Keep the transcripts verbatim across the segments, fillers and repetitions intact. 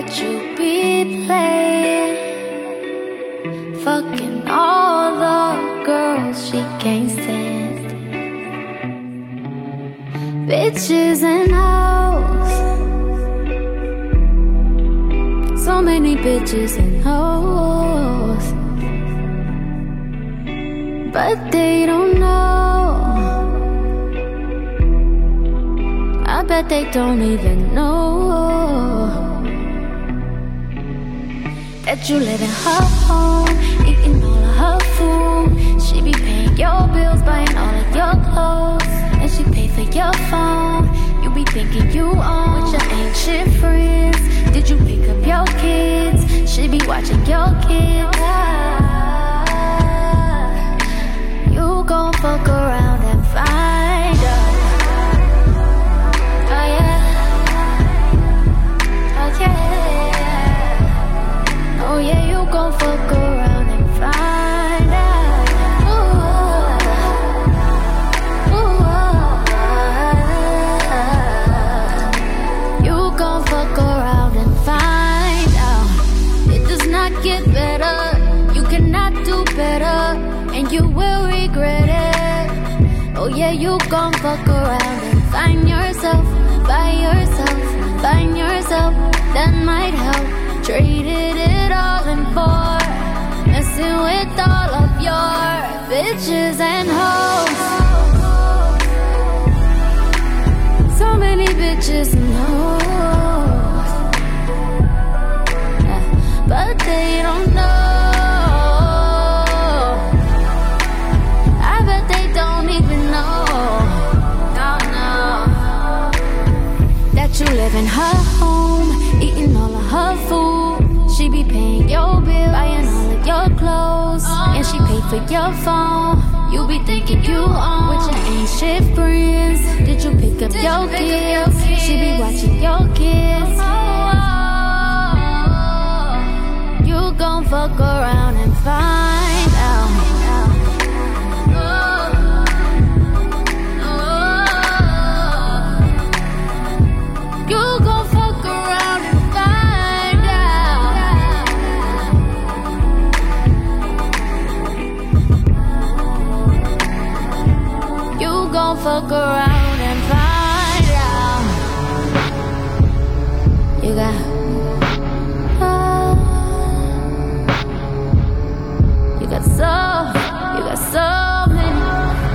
that you be playing, fucking all the girls she can't stand. Bitches and hoes, so many bitches and hoes, but they don't know. I bet they don't even know that you live in her home, eating all of her food. She be paying your bills, buying all of your clothes, and she pay for your phone. You be thinking you own with your ancient friends. Did you pick up your kids? She be watching your kids. You gon' fuck around and find out. Oh yeah, oh yeah, oh yeah, you gon' fuck around and find out. Ooh, ooh, you gon' fuck around and find out. It does not get better, you cannot do better, and you will regret it. Oh yeah, you gon' fuck around and find yourself, by yourself, find yourself, that might help. Traded it all in for messing with all of your bitches and hoes. So many bitches and hoes, but they don't know. You live in her home, eating all of her food. She be paying your bill, buying all of your clothes, and she pay for your phone. You be thinking you own with your ancient friends. Did you pick up your kids? She be watching your kids. You gon' fuck around and find out. You gon' fuck around and find out. You gon' fuck around and find out. You got oh, you got so, you got so many.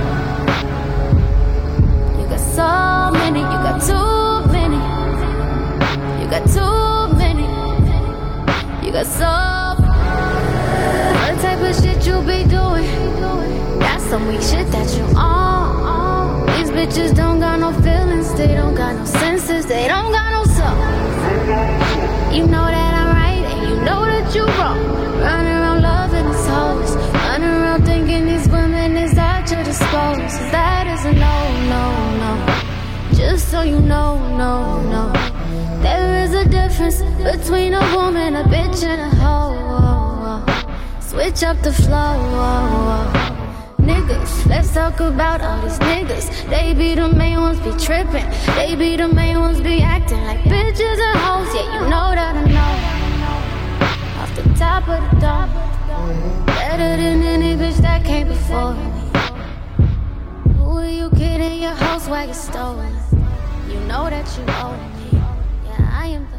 You got so many, you got too. You got too many, you got some. What type of shit you be doing? That's some weak shit that you on. These bitches don't got no feelings, they don't got no senses, they don't got no soul. You know that I'm right and you know that you wrong. Running around loving these hoes, running around thinking these women is at your disposal. That is a no, no, no. Just so you know, no, no. There is a difference between a woman, a bitch, and a hoe. Switch up the flow. Niggas, let's talk about all these niggas. They be the main ones be tripping. They be the main ones be acting like bitches and hoes. Yeah, you know that I know. Off the top of the dome, better than any bitch that came before me. Who are you kidding? Your house while you stolen. You know that you owe me. I am the